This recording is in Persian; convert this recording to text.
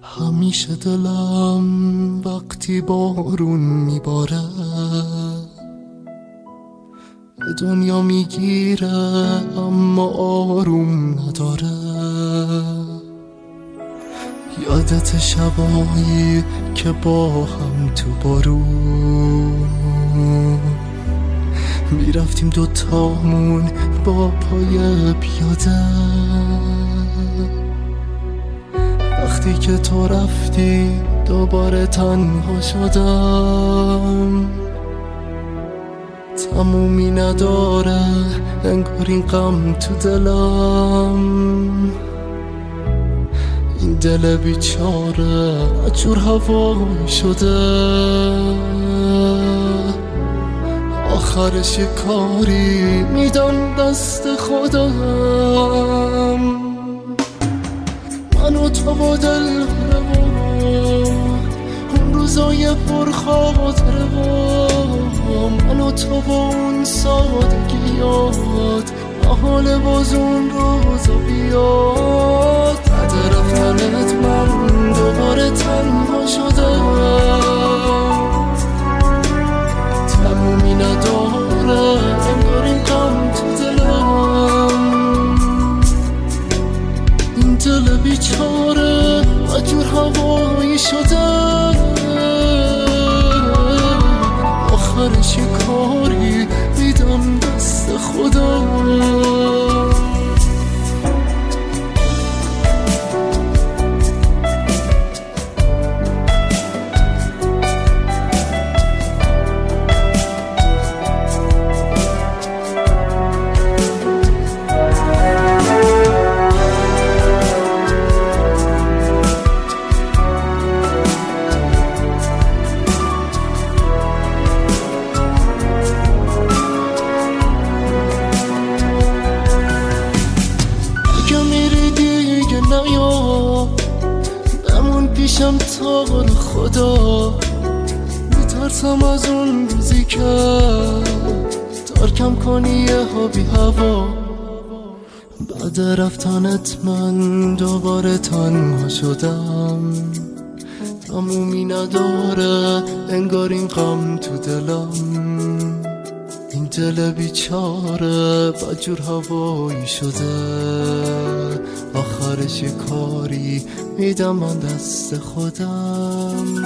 همیشه دلم وقتی بارون میباره به دنیا میگیره اما آروم نداره. یادت شبایی که با هم تو بارون میرفتیم دوتامون با پای پیاده. وقتی که تو رفتی دوباره تنها شدم، تمومی نداره انگار این غم تو دلم. این دل بیچاره عجور هوایی شده، آخرش یه کاری میدم دست خودم. من و تو و دل و اون روزای پرخاطره و من و تو و اون سادگیات، حال باز اون روزا بیاد. بعد رفتنت من دوباره تنها شدم، تمومی نداره انگار این غم تو دلم. این دل بیچاره عجور هوایی شده، آخرش یه کاری میدم دست خودم. بمون پیشم تا خدا، میترسم از اون روزی که ترکم کنی یه ها بی هوا. بعد رفتنت من دوباره تنها شدم، تمومی نداره انگار این غم تو دلم. این دل بیچاره بجور هوایی شده، آخرش یه کاری میدم من دست خودم.